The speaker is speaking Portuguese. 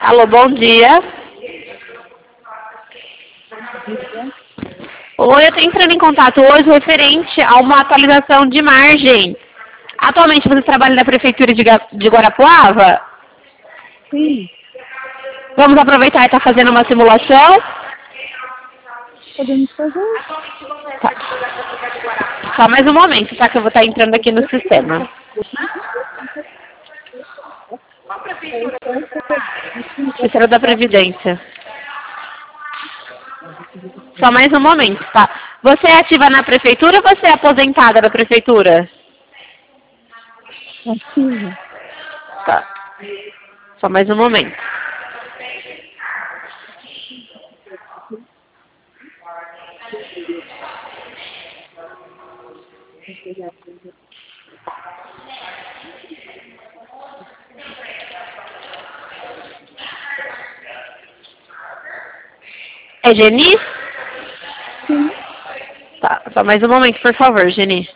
Alô, bom dia. Oi, eu estou entrando em contato hoje referente a uma atualização de margem. Atualmente você trabalha na Prefeitura de Guarapuava? Sim, Vamos aproveitar e estar fazendo uma simulação? podemos fazer. Tá. Só mais um momento, tá? Que eu vou estar entrando aqui no sistema. Ministério da Previdência. Só mais um momento, tá? Você é ativa na Prefeitura ou você é aposentada da Prefeitura? Ativa. Tá. Só mais um momento. É Geni? Sim. Tá, só mais um momento, por favor, Geni.